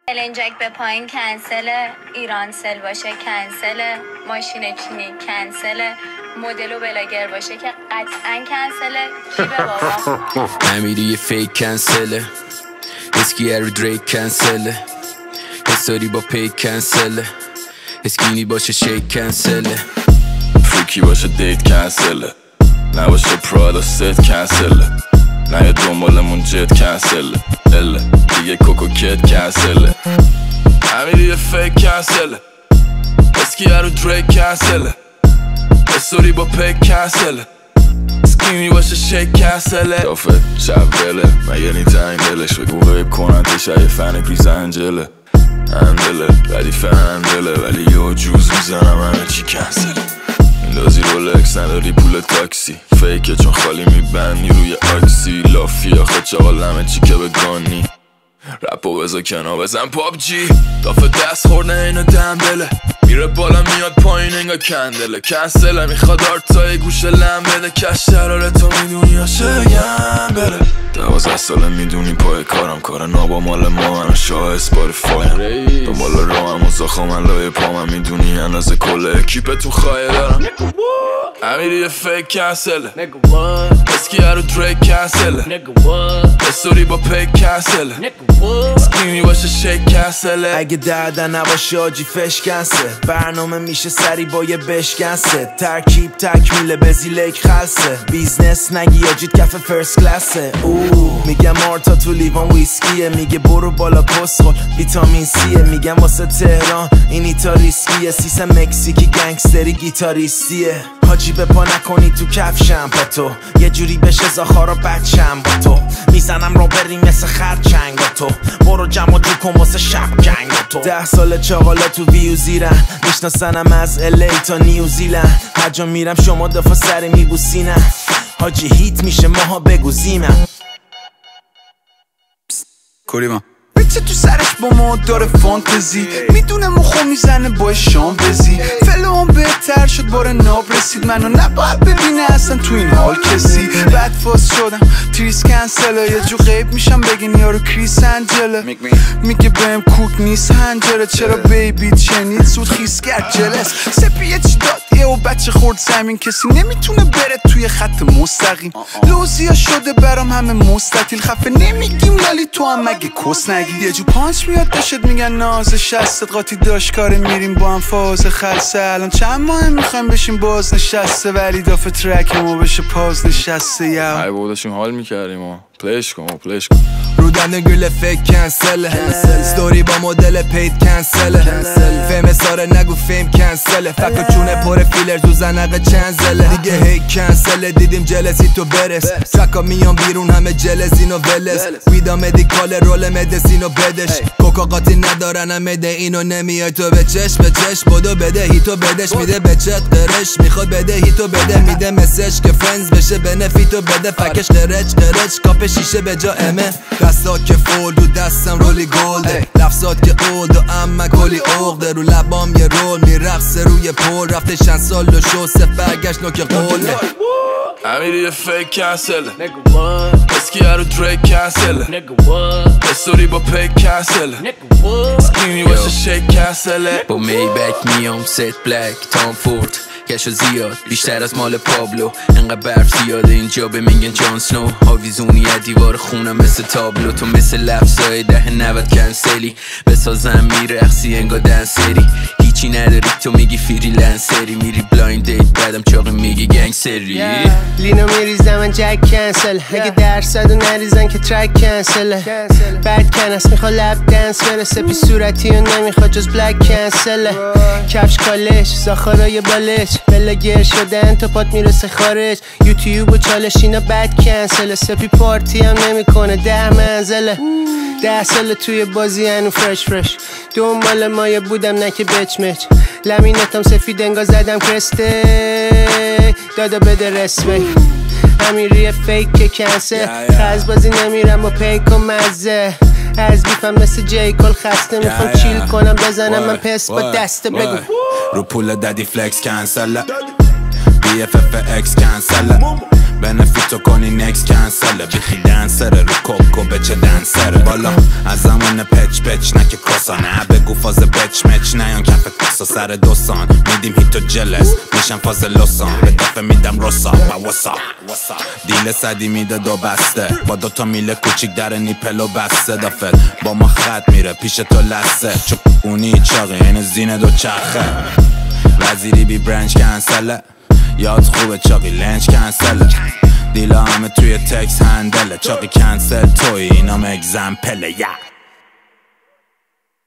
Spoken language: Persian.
النجک به پایین کنسله، ایران سل باشه کنسله، ماشین چینی کنسله، مدل و بلاگر باشه که قطعا کنسله. کی به بابا نمیری یه فیک کنسله، اسکی رو دریک کنسله، استوری با پیک کنسله، اسکینی باشه شیک کنسله، فریکی باشه دیت کنسله، نباشه پرادا ست کنسله، نه دنبالمون جت کنسله، اله دیگه کوکو کت کنسله، امیری یه فیک کنسله، اسکی رو دریک کنسله، استوری با پیک کنسله، اسکینی باشه شیک کنسله، دافه شبله مگه نی تنگ دلش بگو غیب کننتش یه فن کریس انجله، اندله ردیف اندله ولی یه جوز میزنم همه چی کنسله، میندازی رولکس نداری پول تاکسی، فیکه چون خالی میبندی روی آکسی، لافی آخه چاقال همه چی که بگانی، رپو بزا کنار بزن پابجی، دافه دست خورده اینو دنبله، میره بالا میاد پایین انگا کندله، کنسله میخواد آرتای گوشه لم بده، کش شراره تو میدونی یا شگم بره، 12 ساله میدونی پای کارم کار نابا مال ما من شاه اسپاریفایم، دنبال راه هم و زاخا من لای پا من میدونی اندازه کل اکیپتون خواهی دارم، امیری یه فیک کنسله، اسکی رو دریک کنسله، استوری با پیک کنسله، اسکینی باشه شیک کنسله، اگه درده نباشه آجی فش کنسه، برنامه میشه سری با یه بشکنسه، ترکیب تکمیله بزی لیک خلصه، بیزنس نگی آجید کف فرست کلاسه، میگم آرتا تو لیوان ویسکیه، میگه برو بالا کس خور ویتامین سیه، میگم واسه تهران اینی تا ریسکیه، سیس مکزیکی گنگستری گیتاریستیه، حاجی به پا نکنی تو کفشم با تو، یه جوری بشه زاخارا بچم با تو، میزنم رو بریم مثل خرچنگ با تو، برو جمع جو کن واسه شب جنگ با تو، 10 سال چاقالا تو ویو زیرن، میشناسنم از الی تا نیوزیلند، هر جا میرم شما دفعه سری میبوسینم، حاجی هیت میشه ماها بگو زیمم کوریما بچه تو سرش با ما داره فانتزی، میدونه مخو میزنه با شام بزی، فلان بهتر شد بار ناب رسید، منو نباید ببینه اصلا تو این حال کسی، بعد فاس شدم تریس کنسله، یه جو غیب میشم بگین یارو کریس انجله، میگه بهم کوک نیست هنجره، چرا بیبیت شنید زود خیس کرد جلس، سپی یه چی داد یه و بچه خورد زمین، کسی نمیتونه بره توی خط مستقیم، لوزیا شده برام همه مستطیل، خفه نمیگیم لالی تو هم مگه کس نگی، یه جو پانچ میاد داشت میگن ناز شستت قاطی داشت کاره میریم با هم فاز خلصه، الان چند ماه میخوایم بشیم باز نشسته، ولی دافه ترک ما بشه پاز نشسته، یا ای بودشیم حال میکردیم و پلیش کن رودن گل فیک کنسله، ستوری با مدل پیت کنسله، فیم ساره نگو فیم کنسله، فکر چونه پر فیلر تو زنقه چند زله، دیگه هی کنسله دیدیم جلسی تو برس، ترکا میان بیرون همه جلسینو ولس، ویدا مدیکال رول مدسینو بدش، کوکا قاطی ندارن هم مده اینو نمیای تو به چش بدو بده هیتو بدش، میده به چت قرش میخواد بده هیتو بده، میده مسج که فرنز بشه بنفیتو بده، فکش قرچ کاپ شیشه به جا امه، دستا که فولد و دستم رولی گلده، لفظات که اولد و اما کلی اغده، رو لبام یه رول میرقصه روی پول، رفته چند سال و شو سه برگشت نوک قوله، امیری یه فیک کنسله، اسکی رو دریک کنسله، استوری با پیک کنسله، اسکینی باشه شیک کنسله، با میبک میام ست بلک تام فورد، کشو زیاد بیشتر از مال پابلو، انقدر برف زیاده اینجا به میگن جان سنو، آویزونی از دیوار خونم مثل تابلو، تو مثل لفظای 10-90 کنسلی، بسازم میرقصی انگا دنسری، هیچی نداری تو میگی فریلنسری، میری بلایند دیت بعدم چاقی میگی گنگسری، لینو میریزم من جک کنسل، اگه درصدو نریزن که ترک کنسله، بعد کنس میخوا لب دنس برسه، پی صورتی و نمیخوا جز بلک کنسله، کفش کالش زاخارای بالش، بلاگر شدن تا پات میرسه خارج، یوتیوب و چالش اینا بد کنسله، سپی پارتی هم نمیکنه 10 منزله، 10 سال توی بازی هنو فرش دنبال مایه بودم نه که بچ مچ، لمینتم سفید انگا زدم کرسته، دادا بده رسمه، امیری فیک که کنسه، خز بازی نمیرم با پیک و مزه، از بیفم مثل جیکل خسته، میخوام چیل کنم بزنم من پس با دسته، بگو رو پول دادی فلکس کنسله، BFF اکس کنسله، بنفیتو کنی نکس کنسله بیخی دنسره رو کوکو بچه دنسره بالا از زمان پچ نکه کسا نه بگو فاز بچ مچ نیان کف کسا سر دوستان میدیم هیتو جلس میشم فاز لسان به دفعه میدم رسا و وسا دیل صدی میده دو بسته با دوتا میله کوچیک در نیپلو بسته دافت با ما خط میره پیش تو لسه چونی چاقی این زین دو چرخه وزیری بی برنج کنسله یاد خوبه چاقی لنج کنسله دیلا همه توی تکس هندله چاقی کنسل توی اینام اگزمپله